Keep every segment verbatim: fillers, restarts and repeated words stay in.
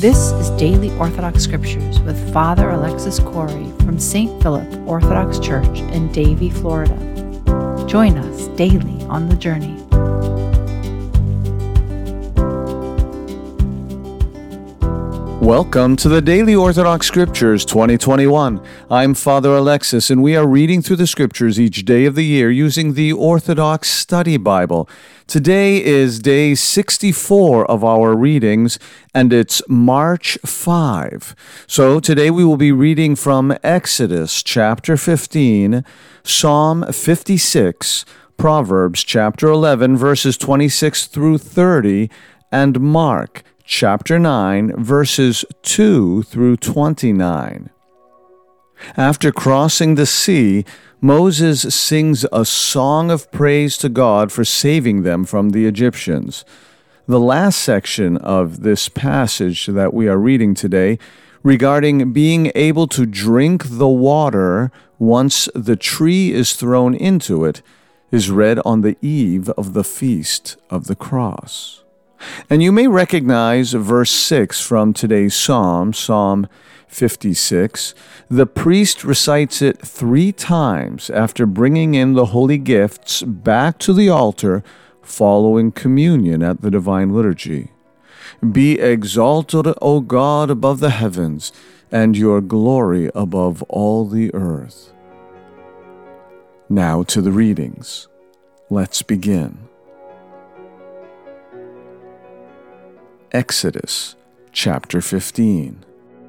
This is Daily Orthodox Scriptures with Father Alexis Corey from Saint Philip Orthodox Church in Davie, Florida. Join us daily on the journey. Welcome to the Daily Orthodox Scriptures twenty twenty-one. I'm Father Alexis, and we are reading through the Scriptures each day of the year using the Orthodox Study Bible. Today is day sixty-four of our readings, and it's March fifth. So today we will be reading from Exodus chapter fifteen, Psalm fifty-six, Proverbs chapter eleven, verses twenty-six through thirty, and Mark chapter nine, verses two through twenty-nine. After crossing the sea, Moses sings a song of praise to God for saving them from the Egyptians. The last section of this passage that we are reading today, regarding being able to drink the water once the tree is thrown into it, is read on the eve of the Feast of the Cross. And you may recognize verse six from today's psalm, Psalm fifty-six. The priest recites it three times after bringing in the holy gifts back to the altar following communion at the Divine Liturgy. Be exalted, O God, above the heavens, and your glory above all the earth. Now to the readings. Let's begin. Exodus chapter fifteen.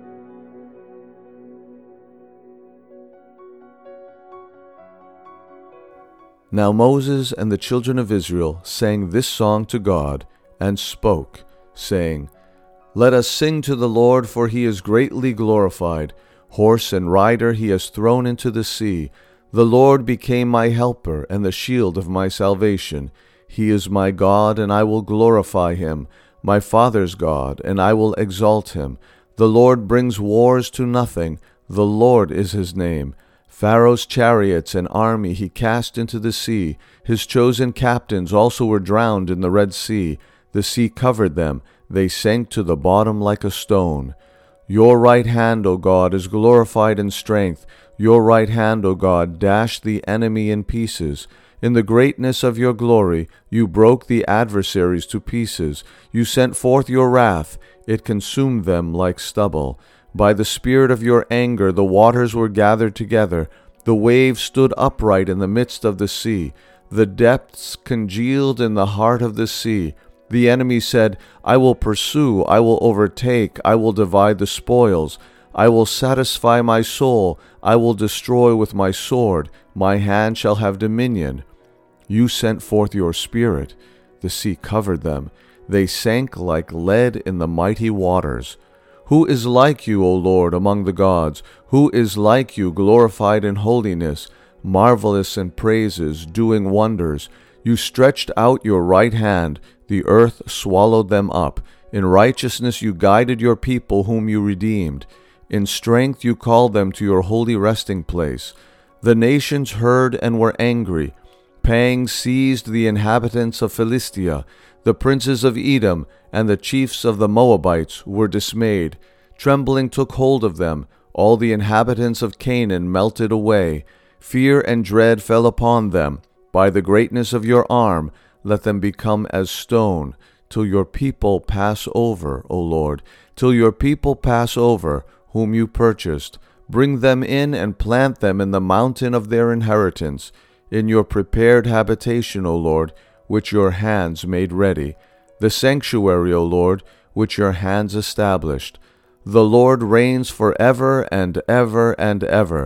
Now Moses and the children of Israel sang this song to God and spoke, saying, Let us sing to the Lord, for he is greatly glorified. Horse and rider he has thrown into the sea. The Lord became my helper and the shield of my salvation. He is my God, and I will glorify him. My father's God, and I will exalt him. The Lord brings wars to nothing. The Lord is his name. Pharaoh's chariots and army he cast into the sea. His chosen captains also were drowned in the Red Sea. The sea covered them. They sank to the bottom like a stone. Your right hand, O God, is glorified in strength. Your right hand, O God, dashed the enemy in pieces. In the greatness of your glory, you broke the adversaries to pieces. You sent forth your wrath. It consumed them like stubble. By the spirit of your anger, the waters were gathered together. The waves stood upright in the midst of the sea. The depths congealed in the heart of the sea. The enemy said, I will pursue, I will overtake, I will divide the spoils. I will satisfy my soul. I will destroy with my sword. My hand shall have dominion. You sent forth your spirit. The sea covered them. They sank like lead in the mighty waters. Who is like you, O Lord, among the gods? Who is like you, glorified in holiness, marvelous in praises, doing wonders? You stretched out your right hand. The earth swallowed them up. In righteousness you guided your people whom you redeemed. In strength you called them to your holy resting place. The nations heard and were angry. Pangs seized the inhabitants of Philistia. The princes of Edom and the chiefs of the Moabites were dismayed. Trembling took hold of them. All the inhabitants of Canaan melted away. Fear and dread fell upon them. By the greatness of your arm, let them become as stone, till your people pass over, O Lord, till your people pass over, whom you purchased. Bring them in and plant them in the mountain of their inheritance, in your prepared habitation, O Lord, which your hands made ready, the sanctuary, O Lord, which your hands established. The Lord reigns forever and ever and ever.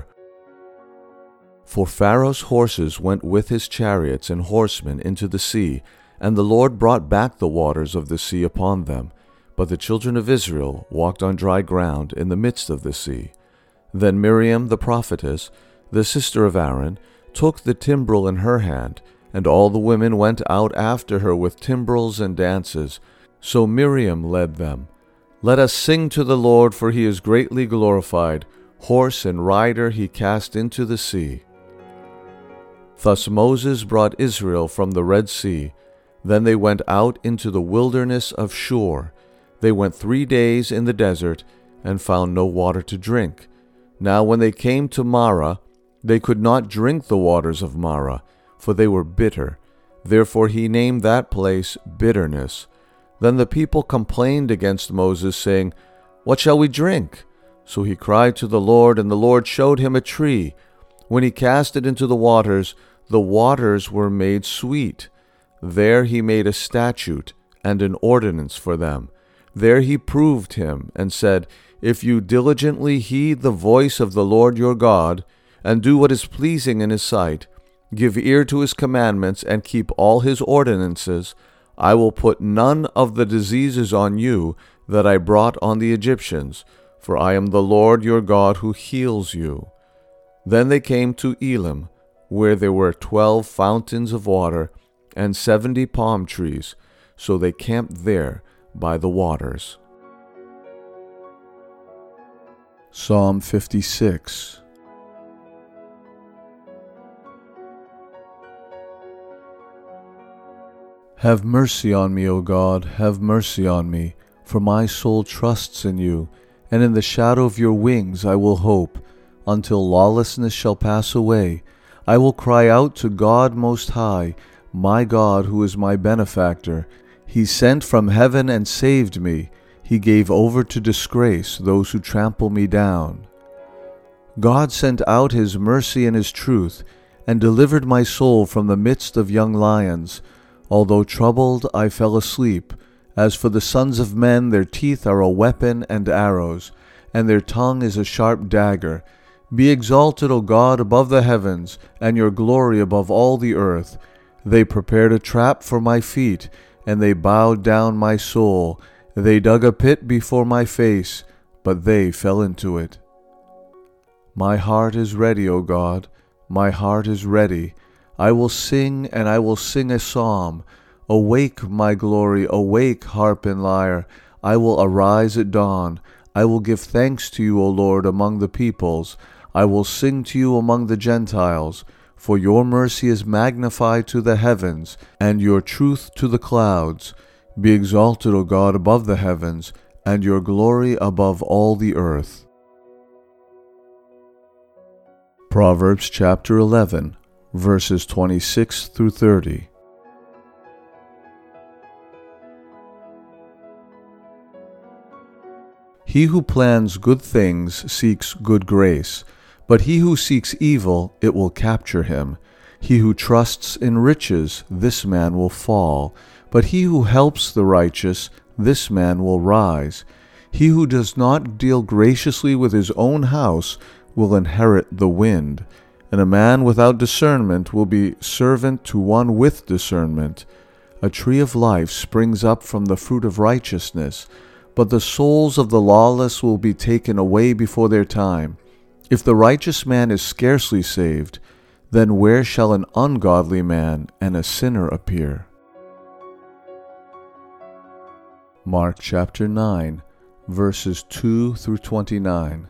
For Pharaoh's horses went with his chariots and horsemen into the sea, and the Lord brought back the waters of the sea upon them. But the children of Israel walked on dry ground in the midst of the sea. Then Miriam the prophetess, the sister of Aaron, took the timbrel in her hand, and all the women went out after her with timbrels and dances. So Miriam led them. Let us sing to the Lord, for he is greatly glorified. Horse and rider he cast into the sea. Thus Moses brought Israel from the Red Sea. Then they went out into the wilderness of Shur. They went three days in the desert and found no water to drink. Now when they came to Marah, they could not drink the waters of Marah, for they were bitter. Therefore he named that place Bitterness. Then the people complained against Moses, saying, "What shall we drink?" So he cried to the Lord, and the Lord showed him a tree. When he cast it into the waters, the waters were made sweet. There he made a statute and an ordinance for them. There he proved him, and said, "If you diligently heed the voice of the Lord your God, and do what is pleasing in his sight, give ear to his commandments, and keep all his ordinances, I will put none of the diseases on you that I brought on the Egyptians, for I am the Lord your God who heals you." Then they came to Elim, where there were twelve fountains of water and seventy palm trees, so they camped there by the waters. Psalm fifty-six. Have mercy on me, O God, have mercy on me, for my soul trusts in you, and in the shadow of your wings I will hope. Until lawlessness shall pass away, I will cry out to God Most High, my God who is my benefactor. He sent from heaven and saved me. He gave over to disgrace those who trample me down. God sent out his mercy and his truth, and delivered my soul from the midst of young lions. Although troubled, I fell asleep. As for the sons of men, their teeth are a weapon and arrows, and their tongue is a sharp dagger. Be exalted, O God, above the heavens, and your glory above all the earth. They prepared a trap for my feet, and they bowed down my soul. They dug a pit before my face, but they fell into it. My heart is ready, O God, my heart is ready. I will sing, and I will sing a psalm. Awake, my glory, awake, harp and lyre. I will arise at dawn. I will give thanks to you, O Lord, among the peoples. I will sing to you among the Gentiles. For your mercy is magnified to the heavens, and your truth to the clouds. Be exalted, O God, above the heavens, and your glory above all the earth. Proverbs chapter eleven. Verses twenty-six through thirty. He who plans good things seeks good grace, but he who seeks evil, it will capture him. He who trusts in riches, this man will fall, but he who helps the righteous, this man will rise. He who does not deal graciously with his own house will inherit the wind. And a man without discernment will be servant to one with discernment. A tree of life springs up from the fruit of righteousness, but the souls of the lawless will be taken away before their time. If the righteous man is scarcely saved, then where shall an ungodly man and a sinner appear? Mark chapter nine, verses two through twenty-nine.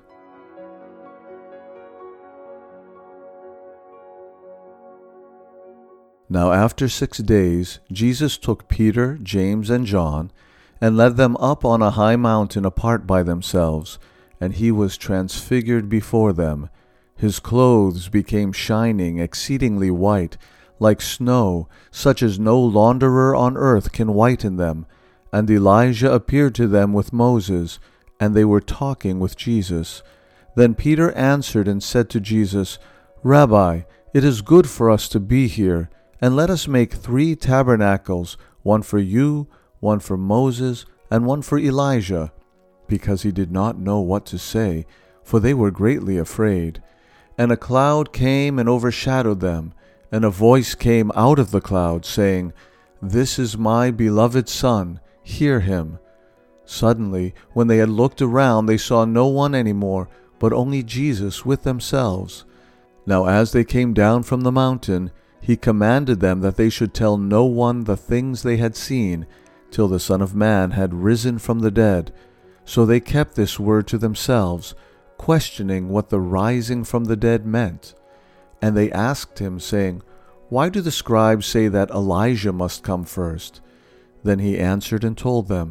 Now after six days Jesus took Peter, James, and John, and led them up on a high mountain apart by themselves, and he was transfigured before them. His clothes became shining, exceedingly white, like snow, such as no launderer on earth can whiten them. And Elijah appeared to them with Moses, and they were talking with Jesus. Then Peter answered and said to Jesus, Rabbi, it is good for us to be here. And let us make three tabernacles, one for you, one for Moses, and one for Elijah. Because he did not know what to say, for they were greatly afraid. And a cloud came and overshadowed them, and a voice came out of the cloud, saying, This is my beloved Son, hear him. Suddenly, when they had looked around, they saw no one any more, but only Jesus with themselves. Now as they came down from the mountain, he commanded them that they should tell no one the things they had seen, till the Son of Man had risen from the dead. So they kept this word to themselves, questioning what the rising from the dead meant. And they asked him, saying, Why do the scribes say that Elijah must come first? Then he answered and told them,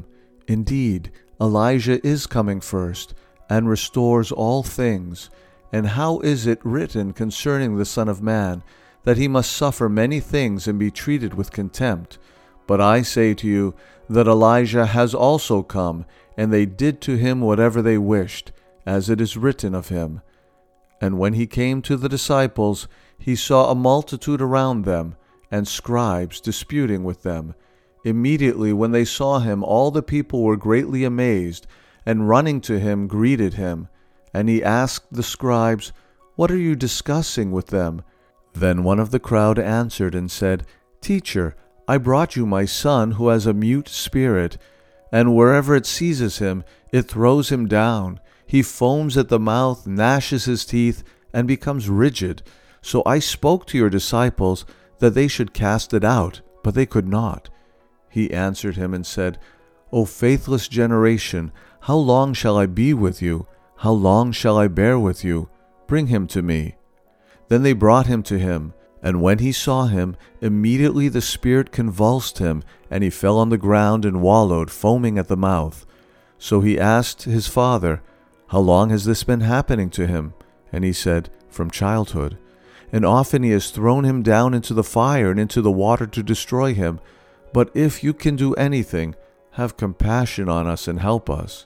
Indeed, Elijah is coming first, and restores all things. And how is it written concerning the Son of Man, that he must suffer many things and be treated with contempt? But I say to you that Elijah has also come, and they did to him whatever they wished, as it is written of him. And when he came to the disciples, he saw a multitude around them, and scribes disputing with them. Immediately when they saw him, all the people were greatly amazed, and running to him greeted him. And he asked the scribes, "What are you discussing with them?" Then one of the crowd answered and said, "Teacher, I brought you my son who has a mute spirit, and wherever it seizes him, it throws him down. He foams at the mouth, gnashes his teeth, and becomes rigid. So I spoke to your disciples that they should cast it out, but they could not." He answered him and said, "O faithless generation, how long shall I be with you? How long shall I bear with you? Bring him to me." Then they brought him to him, and when he saw him, immediately the spirit convulsed him, and he fell on the ground and wallowed, foaming at the mouth. So he asked his father, "How long has this been happening to him?" And he said, "From childhood. And often he has thrown him down into the fire and into the water to destroy him. But if you can do anything, have compassion on us and help us."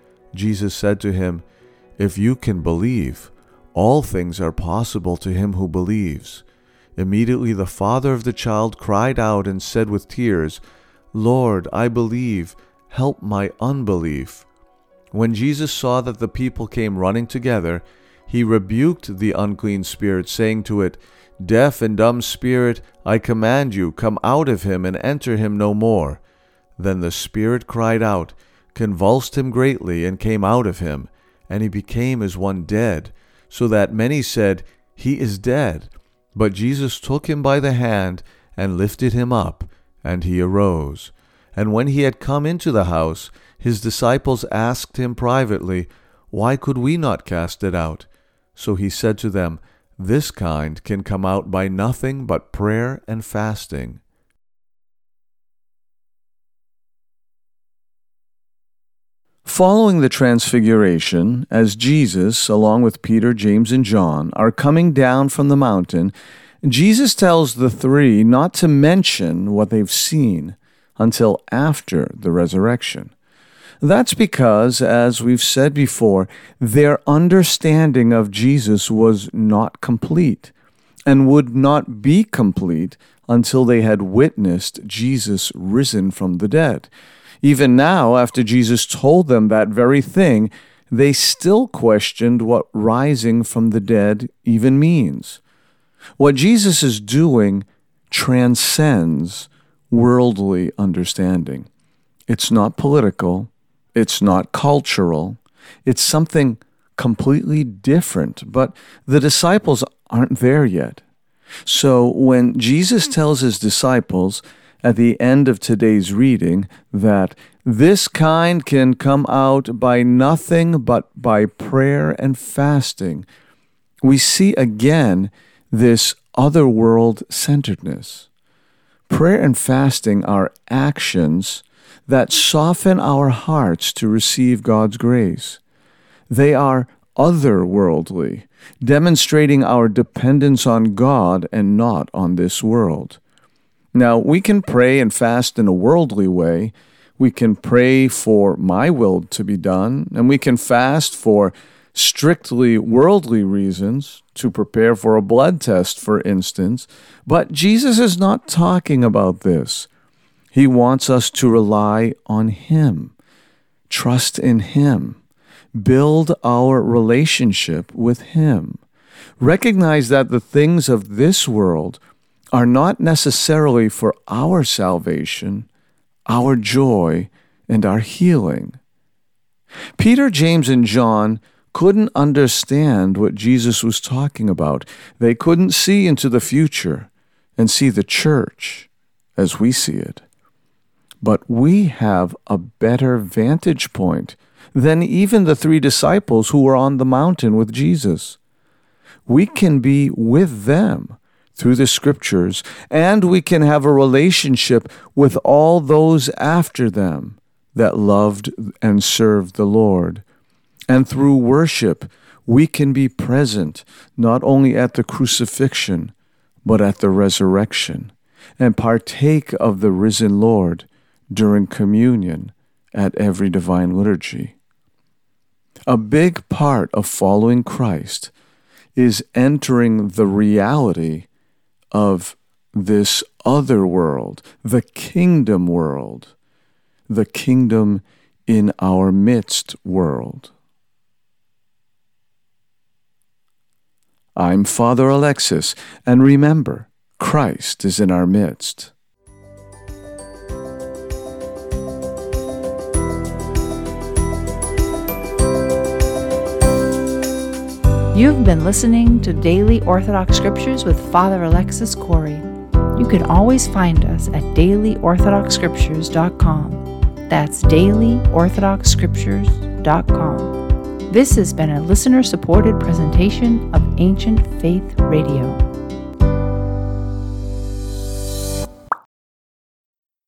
Jesus said to him, "If you can believe, all things are possible to him who believes." Immediately the father of the child cried out and said with tears, "Lord, I believe, help my unbelief." When Jesus saw that the people came running together, he rebuked the unclean spirit, saying to it, "Deaf and dumb spirit, I command you, come out of him and enter him no more." Then the spirit cried out, convulsed him greatly, and came out of him, and he became as one dead, so that many said, "He is dead." But Jesus took him by the hand and lifted him up, and he arose. And when he had come into the house, his disciples asked him privately, "Why could we not cast it out?" So he said to them, "This kind can come out by nothing but prayer and fasting." Following the Transfiguration, as Jesus, along with Peter, James, and John, are coming down from the mountain, Jesus tells the three not to mention what they've seen until after the resurrection. That's because, as we've said before, their understanding of Jesus was not complete and would not be complete until they had witnessed Jesus risen from the dead. Even now, after Jesus told them that very thing, they still questioned what rising from the dead even means. What Jesus is doing transcends worldly understanding. It's not political. It's not cultural. It's something completely different, but the disciples aren't there yet. So when Jesus tells his disciples at the end of today's reading that this kind can come out by nothing but by prayer and fasting, we see again this otherworld-centeredness. Prayer and fasting are actions that soften our hearts to receive God's grace. They are otherworldly, demonstrating our dependence on God and not on this world. Now, we can pray and fast in a worldly way. We can pray for my will to be done, and we can fast for strictly worldly reasons, to prepare for a blood test, for instance. But Jesus is not talking about this. He wants us to rely on Him, trust in Him, build our relationship with Him. Recognize that the things of this world are not necessarily for our salvation, our joy, and our healing. Peter, James, and John couldn't understand what Jesus was talking about. They couldn't see into the future and see the church as we see it. But we have a better vantage point than even the three disciples who were on the mountain with Jesus. We can be with them through the Scriptures, and we can have a relationship with all those after them that loved and served the Lord. And through worship, we can be present not only at the crucifixion, but at the resurrection, and partake of the risen Lord during communion at every divine liturgy. A big part of following Christ is entering the reality of this other world, the kingdom world, the kingdom in our midst world. I'm Father Alexis, and remember, Christ is in our midst. You've been listening to Daily Orthodox Scriptures with Father Alexis Corey. You can always find us at daily orthodox scriptures dot com. That's daily orthodox scriptures dot com. This has been a listener-supported presentation of Ancient Faith Radio.